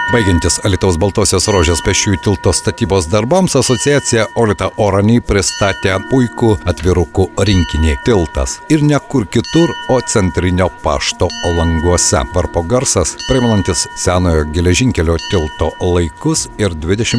Baigiantis Alytaus Baltosios rožės pėsčiųjų tilto statybos darbams, asociacija Olita Orany pristatė puikų atvirukų rinkinį Tiltas. Ir ne kur kitur, o centrinio pašto languose. Varpo garsas, primenantis senojo geležinkelio tilto laikus ir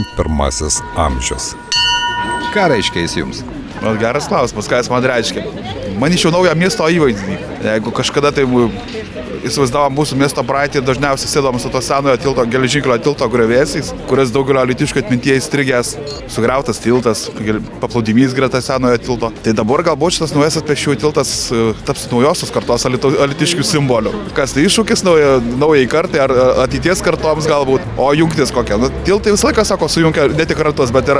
21 amžius. Ką reiškia jis jums? Geras klausimas, ką jis man reiškia. Manyčiau naują miesto įvaizdį. Jeigu kažkada tai įsivaizdavom mūsų miesto praeitį, dažniausiai sėdom su to senojo tilto, geležinkelio tilto griuvėsiais, kuris daugelio alytiškių atmintyje įstrigęs, sugriautas tiltas, paplūdimys greta senojo tilto. Tai dabar galbūt šitas naujasis pėsčiųjų tiltas taps naujosios kartos alytiškių simboliu. Kas tai iššūkis naujai kartai ar ateities kartoms galbūt, o jungtis kokia. Tiltai visą laiką sako sujungia ne tik kartus, bet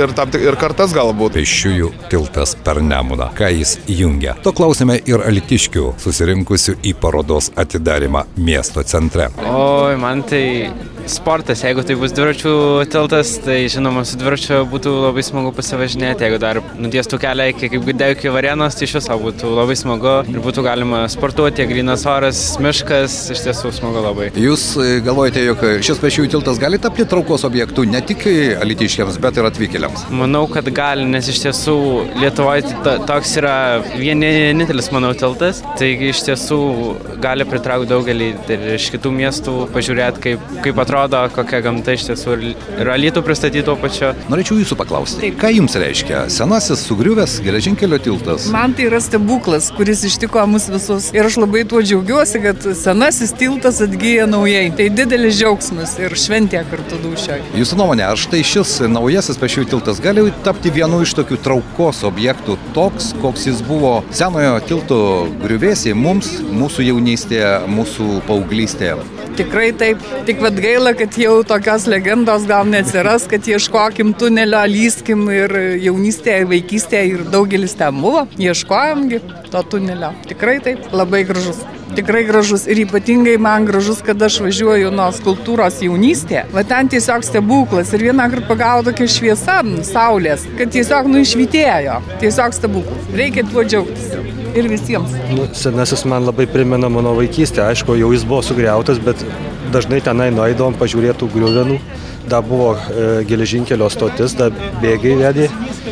ir kartas galbūt. Pėsčiųjų tiltas per Nemuną. Ką jis jungia? To klausėme ir alytiškių susirinkusių į parodos atidarimą miesto centre. Oi, man tai sportas. Jeigu tai bus dviračių tiltas, tai žinoma, su dviračiu būtų labai smagu pasivažinėti. Jeigu dar nutiestų kelią iki Varėnos, tai iš viso būtų labai smagu ir būtų galima sportuoti, grynas oras, miškas, iš tiesų smagu labai. Jūs galvojate, jog šis pėsčiųjų tiltas gali tapti traukos objektų ne tik alytiškiams, bet ir atvykėliams? Manau, kad gali, nes iš tiesų Lietuvoje toks yra vienintelis, manau, tiltas. Taigi iš tiesų gali pritraukti daugelį ir iš kitų miestų pažiūrėti, kaip atrodo, kokia gamta iš tiesų ir Alytų pristatyti tuo pačiu. Norėčiau jūsų paklausti, ką jums reiškia senasis sugriuvęs geležinkelio tiltas? Man tai yra stebuklas, kuris ištiko mus visus. Ir aš labai tuo džiaugiuosi, kad senasis tiltas atgyja naujai. Tai didelis džiaugsmas ir šventė kartu dūšioje. Jūsų nuomonė, ar štai šis naujasis pėsčiųjų tiltas gali tapti vienu iš tokių traukos objektų, toks, koks jis buvo senojo tilto griuvėsiai mums, mūsų jaunystėje, mūsų paauglystėje? Tikrai taip. Tik vad gaila, kad jau tokios legendos gal neatsiras, kad ieškokim tunelio, lyskim ir jaunystėje, vaikystėje ir daugelis ten buvo. Ieškojomgi to tunelio. Tikrai taip. Labai gražus. Tikrai gražus ir ypatingai man gražus, kad aš važiuoju nuo skulptūros jaunystėje. Va ten tiesiog stebuklas ir vieną kartą pagavo tokia šviesa saulės, kad tiesiog išvytėjo. Tiesiog stebuklas. Reikia tuo džiaugtis. Ir visiems. Senasis man labai primena mano vaikystę. Aišku, jau jis buvo sugriautas, bet dažnai tenai nueidavom pažiūrėtų griuvenų. Da buvo geležinkelio stotis, da bėgiai vedė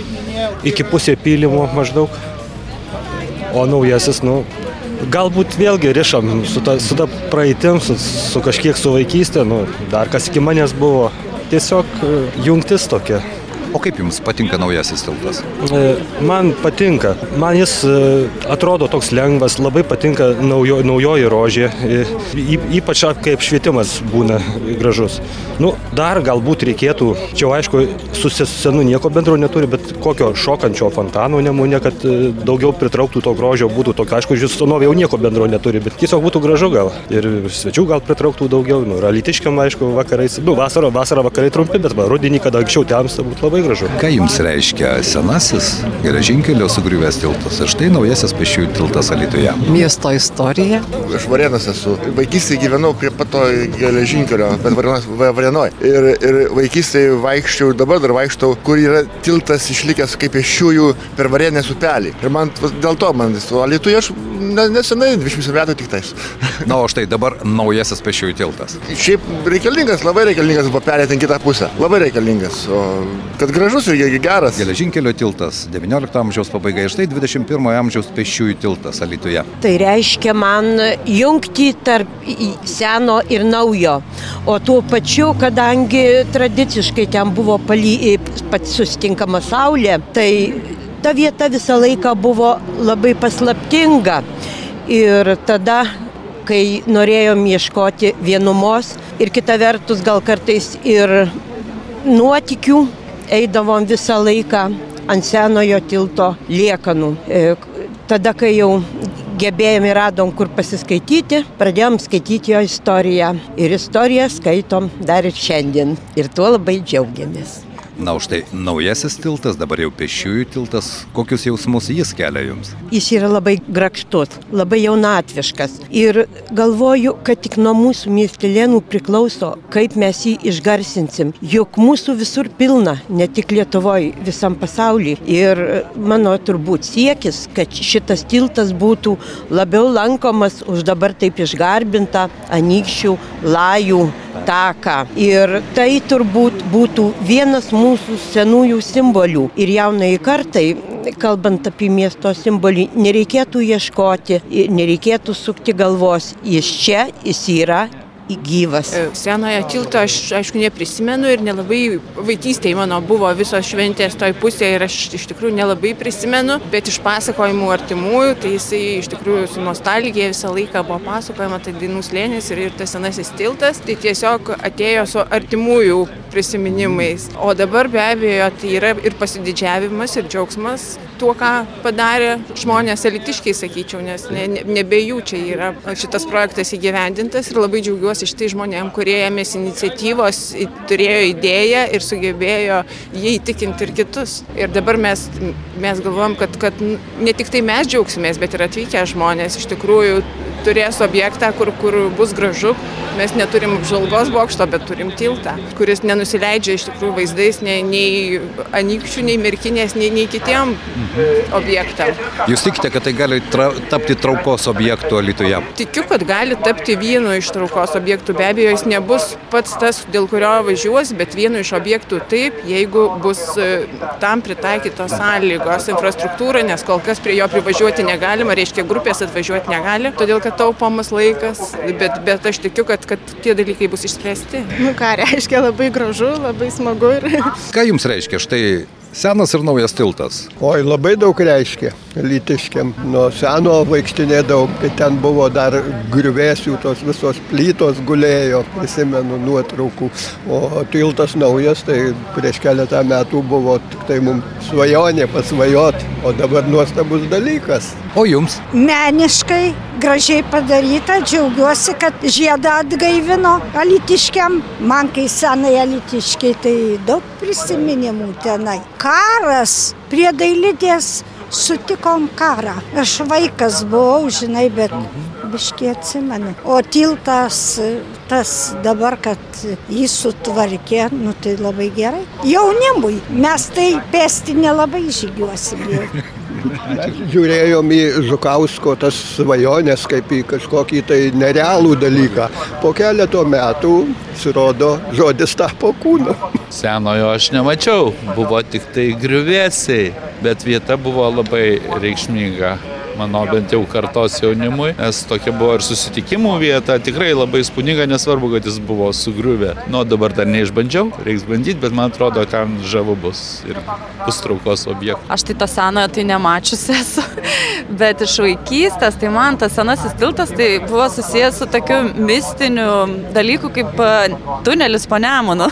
iki pusė pylimo maždaug. O naujasis, galbūt vėlgi rišam su ta praeitim, su kažkiek su vaikystė, dar kas iki manęs buvo. Tiesiog jungtis tokia. O kaip jums patinka naujasis tiltas? Man patinka. Man jis atrodo toks lengvas, labai patinka naujoji rožė. Ypač kaip švietimas būna gražus. Dar galbūt reikėtų, čia aišku, su senu nieko bendro neturi, bet kokio šokančio fontano Nemune, kad daugiau pritrauktų to grožio būtų tokio. Aišku, šis senovė jau nieko bendro neturi, bet tiesiog būtų gražu gal. Ir svečių gal pritrauktų daugiau. Ir alytiškiam, aišku, vakarais. Vasarą vakarai trumpi, bet rudenį, kada anksčiau temsta, būtų labai gražu. Ką jums reiškia senasis geležinkelio sugriuvęs tiltas ir štai naujasis pėsčiųjų tiltas Alytuje? Miesto istorija. Aš Varėnos esu. Vaikystėje gyvenau prie pato geležinkelio, bet Varėnoj. Ir vaikystėje vaikščiau, dabar dar vaikštau, kur yra tiltas išlikęs kaip pėsčiųjų per Varėnės upelį. Ir man dėl to Alytuje aš nesenai, 20 metų tik tais. Na, o štai dabar naujasis pėsčiųjų tiltas. Šiaip reikalingas, labai reikalingas buvo perėti į kitą pusę. Labai reikalingas. O kad gražus ir geras. Geležinkelio tiltas 19 amžiaus pabaiga ir štai 21 amžiaus pėsčiųjų tiltas Alytuje. Tai reiškia man jungti tarp seno ir naujo. O tuo pačiu, kadangi tradiciškai ten buvo susitinkama saulė, tai ta vieta visą laiką buvo labai paslaptinga. Ir tada, kai norėjom ieškoti vienumos ir kita vertus gal kartais ir nuotykių, eidavom visą laiką ant senojo tilto liekanų. Tada, kai jau gebėjom ir radom, kur pasiskaityti, pradėjom skaityti jo istoriją. Ir istoriją skaitom dar ir šiandien. Ir tuo labai džiaugiamės. Na, už tai naujasis tiltas, dabar jau pėsčiųjų tiltas, kokius jausmus jis kelia jums? Jis yra labai grakštus, labai jaunatviškas. Ir galvoju, kad tik nuo mūsų miestelėnų priklauso, kaip mes jį išgarsinsim. Juk mūsų visur pilna, ne tik Lietuvoje, visam pasaulyje. Ir mano turbūt siekis, kad šitas tiltas būtų labiau lankomas už dabar taip išgarbintą Anykščių, Lajų taką. Ir tai turbūt būtų vienas mūsų senųjų simbolių. Ir jaunai kartai, kalbant apie miesto simbolį, nereikėtų ieškoti, nereikėtų sukti galvos. Jis čia, jis yra gyvas. Senojo tilto aš, aišku, neprisimenu ir nelabai vaikystėje mano buvo visos šventės toj pusėje ir aš iš tikrųjų nelabai prisimenu, bet iš pasakojimų artimųjų, tai jisai iš tikrųjų su nostalgija visą laiką buvo pasakojama, tai Dainų slėnis ir tas senasis tiltas, tai tiesiog atėjo su artimųjų prisiminimais. O dabar be abejo tai yra ir pasididžiavimas, ir džiaugsmas tuo, ką padarė žmonės elitiškiai, sakyčiau, nes nebe jų čia yra šitas projektas įgyvendintas ir labai džiaugiuosi iš tai žmonėm, kurie ėmėsi iniciatyvos, turėjo idėją ir sugebėjo jį įtikinti ir kitus. Ir dabar mes galvojam, kad ne tik tai mes džiaugsimės, bet ir atvykę žmonės iš tikrųjų turės objektą, kur bus gražu. Mes neturim apžvalgos bokšto, bet turim tiltą, kuris nenusileidžia iš tikrųjų vaizdais nei Anykščių, nei Merkinės, nei kitiem objektam. Jūs tikite, kad tai gali tapti traukos objektų Alytuje? Tikiu, kad gali tapti vienu iš traukos objektų. Be abejo, jis nebus pats tas, dėl kurio važiuos, bet vienu iš objektų taip, jeigu bus tam pritaikytos sąlygos, infrastruktūra, nes kol kas prie jo privažiuoti negalima, reiškia grupės atvažiuoti negali, todėl kad taupomas laikas, bet aš tikiu, kad tie dalykai bus išspręsti. Ką reiškia labai gražu, labai smagu. Ką jums reiškia štai senas ir naujas tiltas? Oi, labai daug reiškia Alytiškiam. Nuo seno vaikštinėdavau, kai ten buvo dar griuvėsių, tos visos plytos gulėjo, prisimenu nuotraukų. O tiltas naujas, tai prieš keletą metų buvo tik tai mums svajonė pasvajot, o dabar nuostabus dalykas. O jums? Meniškai, gražiai padaryta, džiaugiuosi, kad žiedą atgaivino Alytiškiam. Man, kai senai Alytiškiai, tai daug prisiminimų tenai. Karas prie Dailidės, sutikom karą. Aš vaikas buvau, žinai, bet biškį atsimenu. O tiltas, tas dabar, kad jį sutvarkė, tai labai gerai. Jaunimui, mes tai pėsti nelabai žygiuosim. Mes žiūrėjom į Žukausko tas svajonės kaip į kažkokį tai nerealų dalyką. Po keleto metų, pasirodo, žodis tapo kūnu. Senojo aš nemačiau, buvo tik tai griuvėsiai, bet vieta buvo labai reikšminga. Mano bent jau kartos jaunimui, nes tokia buvo ir susitikimų vieta, tikrai labai įspūdinga, nesvarbu, kad jis buvo sugriuvę. Dabar dar neišbandžiau, reiks bandyti, bet man atrodo, ten žavu bus ir bus traukos objektų. Aš tai to senojo tai nemačiusi esu, bet iš vaikystės, tai man tas senasis tiltas tai buvo susijęs su tokiu mistiniu dalyku kaip tunelis po Nemunu.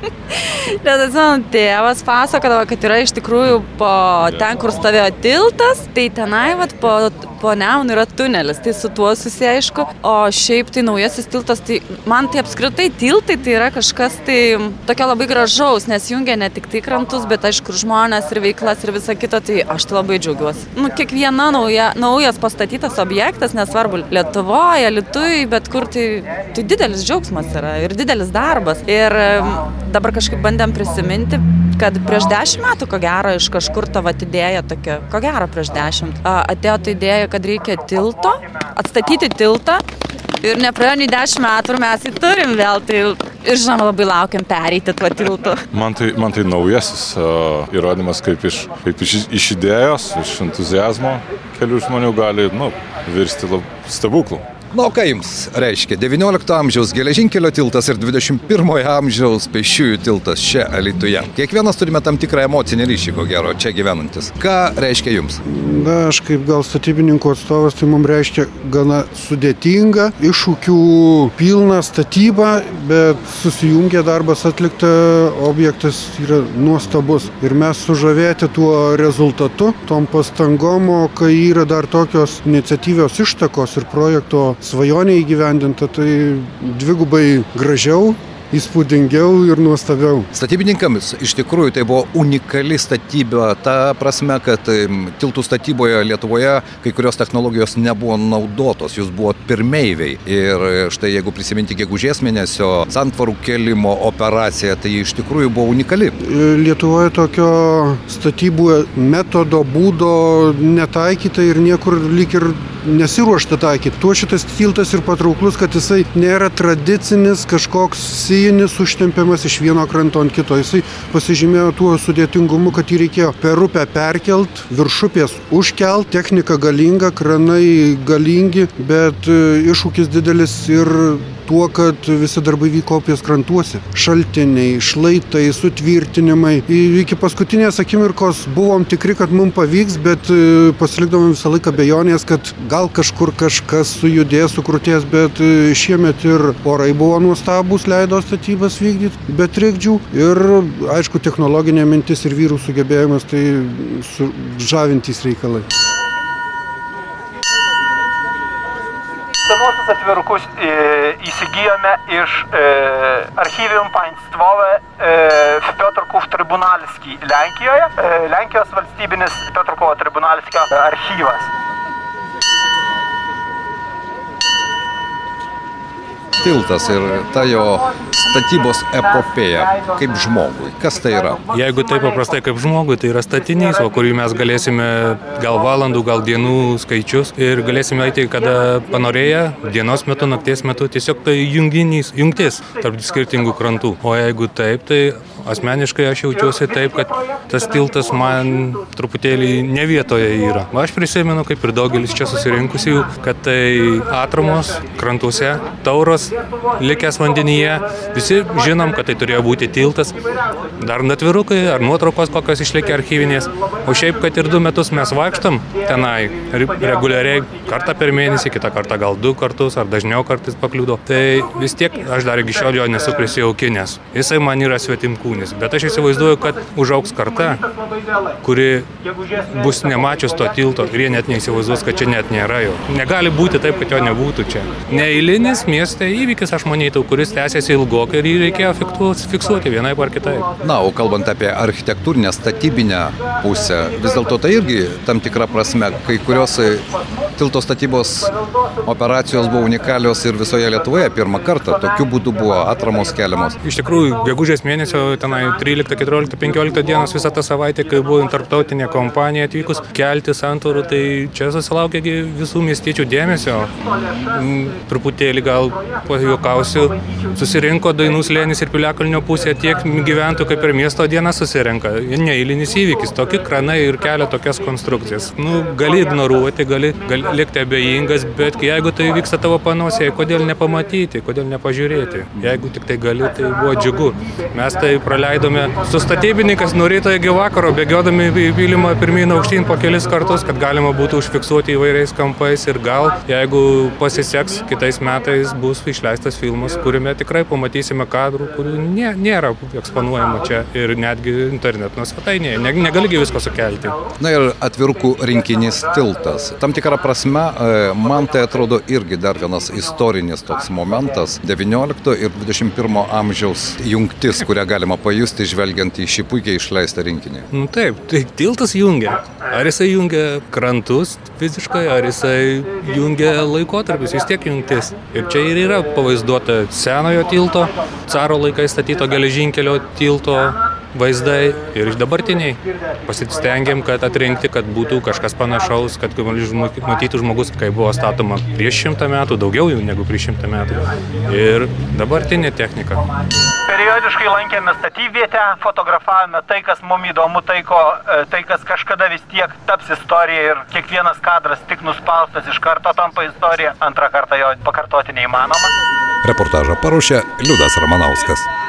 Nes atsimenu, tėvas pasakodavo, kad yra iš tikrųjų ten, kur stovėjo tiltas, tai tenai po Nemunu yra tunelis, tai su tuo susiaišku. O šiaip tai naujasis tiltas, tai man tai apskritai tiltai tai yra kažkas tai tokia labai gražaus, nes jungia ne tik tai krantus, bet aišku žmonės ir veiklas ir visa kita, tai aš tai labai džiaugiuosi. Kiekviena naujas pastatytas objektas, nesvarbu Lietuvoje, Alytuj, bet kur tai didelis džiaugsmas yra ir didelis darbas. Ir dabar kažkaip bandėm prisiminti, kad prieš 10 metų, ko gero, iš kažkur tavo idėja tokia, ko gero prieš 10, atėjo ta idėja, kad reikia tilto, atstatyti tiltą ir nepraėjo nei 10 metų ir mes jį turim vėl. Tai ir žinoma, labai laukiam pereiti tuo tiltu. Man tai naujasis įrodymas, kaip iš idėjos, iš entuziazmo kelių žmonių gali virsti stebuklų. O ką jums reiškia 19 amžiaus geležinkelio tiltas ir 21 amžiaus pėsčiųjų tiltas čia Alytuje? Kiekvienas turime tam tikrą emocinį ryšį, ko gero, čia gyvenantis. Ką reiškia jums? Aš kaip gal statybininkų atstovas, tai mums reiškia gana sudėtinga, iššūkių pilna statyba, bet susijungę darbas atlikta, objektas yra nuostabus. Ir mes sužavėti tuo rezultatu, tom pastangom, kai yra dar tokios iniciatyvios ištakos ir projekto svajonė įgyvendinta, tai dvigubai gražiau, įspūdingiau ir nuostabiau. Statybininkams iš tikrųjų tai buvo unikali statyba, ta prasme, kad tiltų statyboje Lietuvoje kai kurios technologijos nebuvo naudotos, jūs buvot pirmeiviai. Ir štai jeigu prisiminti gegužės mėnesio santvarų kėlimo operaciją, tai iš tikrųjų buvo unikali. Lietuvoje tokio statybų metodo, būdo netaikyta ir niekur lyg ir nesiruošta taikyti. Tuo šitas tiltas ir patrauklus, kad jisai nėra tradicinis kažkoks sijinis užtempiamas iš vieno kranto ant kito. Jisai pasižymėjo tuo sudėtingumu, kad jį reikėjo per upę perkelt, virš upės užkelt, technika galinga, kranai galingi, bet iššūkis didelis ir tuo, kad visi darbai vyko upės krantuose. Šaltiniai, šlaitai, sutvirtinimai. Iki paskutinės akimirkos buvom tikri, kad mums pavyks, bet pasilikdavom visą laiką abejonės, kad gal kažkur kažkas sujudės, sukrutės, bet šiemet ir orai buvo nuostabus, leido statybas vykdyti be trikdžių. Ir aišku, technologinė mintis ir vyrų sugebėjimas tai žavintys reikalai. Senuosius atvirukus įsigijome iš Archivium Państwowe Piotrków Trybunalski Lenkijoje, Lenkijos valstybinis Piotrkovo Trybunalskio archyvas. Tiltas ir ta jo statybos epopėja kaip žmogui. Kas tai yra? Jeigu taip paprastai kaip žmogui, tai yra statinys, o kurį mes galėsime gal valandų, gal dienų skaičius ir galėsime eiti kada panorėję, dienos metu, nakties metu, tiesiog tai jungtis tarp skirtingų krantų. O jeigu taip, tai asmeniškai aš jaučiuosi taip, kad tas tiltas man truputėlį ne vietoje yra. Aš prisimenu, kaip ir daugelis čia susirinkusių, kad tai atramos krantuose, tauros likęs vandenyje. Visi žinom, kad tai turėjo būti tiltas. Dar atvirukai ar nuotraukos kokios išlikę archyvinės. O šiaip, kad ir 2 metus mes vaikštam tenai reguliariai, kartą per mėnesį, kitą kartą gal 2 kartus, ar dažniau kartais pakliūdo. Tai vis tiek aš dar iki šiol jo nesu prisijaukinęs. Jisai man yra svetimkūnis. Bet aš įsivaizduoju, kad užaugs karta, kuri bus nemačius to tilto ir jie net neįsivaizduos, kad čia net nėra jo. Negali būti taip, kad jo nebūtų čia. Neeilinis mieste įvykis, aš manyčiau, kuris tęsiasi ilgokai ir jį reikėjo fiksuoti vienaip ar kitaip. Na, o kalbant apie architektūrinę, statybinę pusę, vis dėlto tai irgi tam tikra prasme, kai kurios tilto statybos operacijos buvo unikalios ir visoje Lietuvoje pirmą kartą. Tokiu būdu buvo atramos keliamos. Iš tikrųjų, gegužės mėnesio tenai 13, 14, 15 dienos visą tą savaitę, kai buvo tarptautinė kompanija atvykus kelti santvarų, tai čia susilaukė visų miestiečių dėmesio. Truputėlį gal pajuokausiu, susirinko Dainų slėnis ir Piliakalnio pusė, tiek gyventojų kaip ir miesto diena susirenka. Neeilinis įvykis, tokie kranai ir kelia tokias konstrukcijas. Gali ignoruoti, gali likti abejingas, bet jeigu tai vyksta tavo panosėje, kodėl nepamatyti, kodėl nepažiūrėti? Jeigu tik tai gali, tai buvo džiugu. Mes tai praleidome su statybininkas nuo ryto iki vakaro, bėgiodami į pylimą pirmyn aukštyn po kelis kartus, kad galima būtų užfiksuoti įvairiais kampais ir gal, jeigu pasiseks, kitais metais bus išleistas filmas, kuriame tikrai pamatysime kadrų, kurių nėra eksponuojama čia ir netgi internetinio svetainėje. Negaligi visko sukelti. Na ir atvirukų rinkinys tiltas. Tam tikrą prasme, man tai atrodo irgi dar vienas istorinis toks momentas, 19 ir 21 amžiaus jungtis, kurią galima pajusti žvelgiant į šį puikiai išleistą rinkinį. Taip, tai tiltas jungia. Ar jisai jungia krantus fiziškai, ar jisai jungia laikotarpius, vis tiek jungtis. Ir čia ir yra pavaizduota senojo tilto, caro laikais statyto geležinkelio tilto vaizdai ir dabartiniai. Pasistengiam, kad atrinkti, kad būtų kažkas panašaus, kad matytų žmogus, kai buvo statoma prieš 100 metų, daugiau negu prieš 100 metų. Ir dabartinė technika. Periodiškai lankėme statybvietę, fotografavome tai, kas mums įdomu, tai, kas kažkada vis tiek taps istorija ir kiekvienas kadras tik nuspaustas iš karto tampa istorija, antrą kartą jo pakartoti neįmanoma. Reportažą paruošė Liudas Ramanauskas.